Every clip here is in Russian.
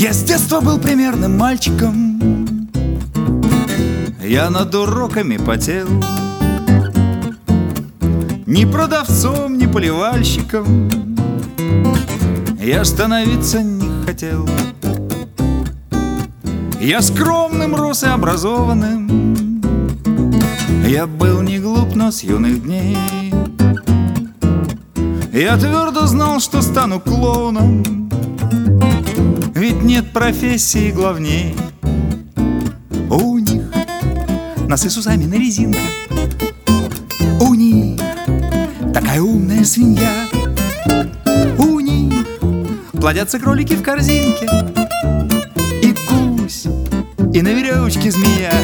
Я с детства был примерным мальчиком, я над уроками потел. Ни продавцом, ни поливальщиком я становиться не хотел. Я скромным рос и образованным, я был не глуп, но с юных дней я твердо знал, что стану клоуном, ведь нет профессии главней. У них носы с усами на резинках, у них такая умная свинья, у них плодятся кролики в корзинке, и гусь, и на веревочке змея.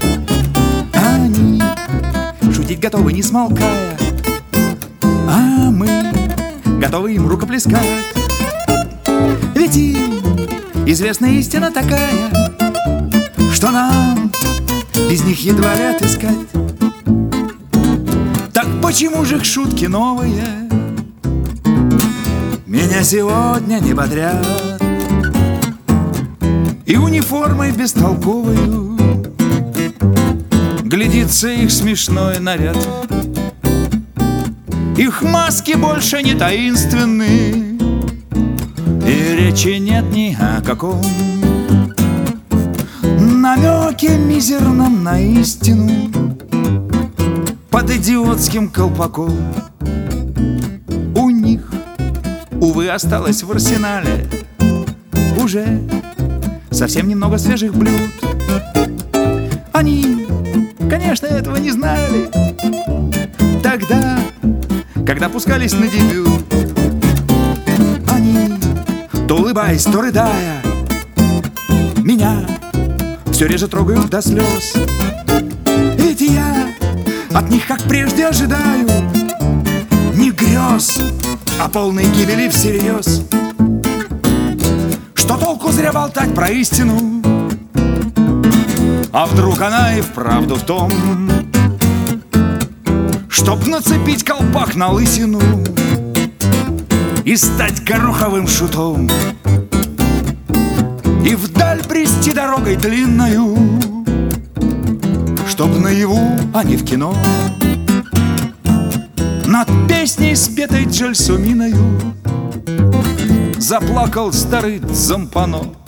Они шутить готовы, не смолкая, а мы готовы им рукоплескать. Ведь им известна истина такая, что нам без них едва ли отыскать. Так почему же их шутки новые меня сегодня не бодрят? И униформой бестолковою глядится их смешной наряд. Их маски больше не таинственны, и речи нет ни о каком намеке мизерном на истину под идиотским колпаком. У них, увы, осталось в арсенале уже совсем немного свежих блюд. Они, конечно, этого не знали тогда, когда пускались на дебют. Они, то улыбаясь, то рыдая, меня все реже трогают до слез. Ведь я от них, как прежде, ожидаю не грез, а полной гибели всерьез. Что толку зря болтать про истину, а вдруг она и вправду в том, чтоб нацепить колпак на лысину и стать гороховым шутом, и вдаль брести дорогой длинною, чтоб наяву, а не в кино, над песней, спетой Джельсоминою, заплакал старый Дзампано.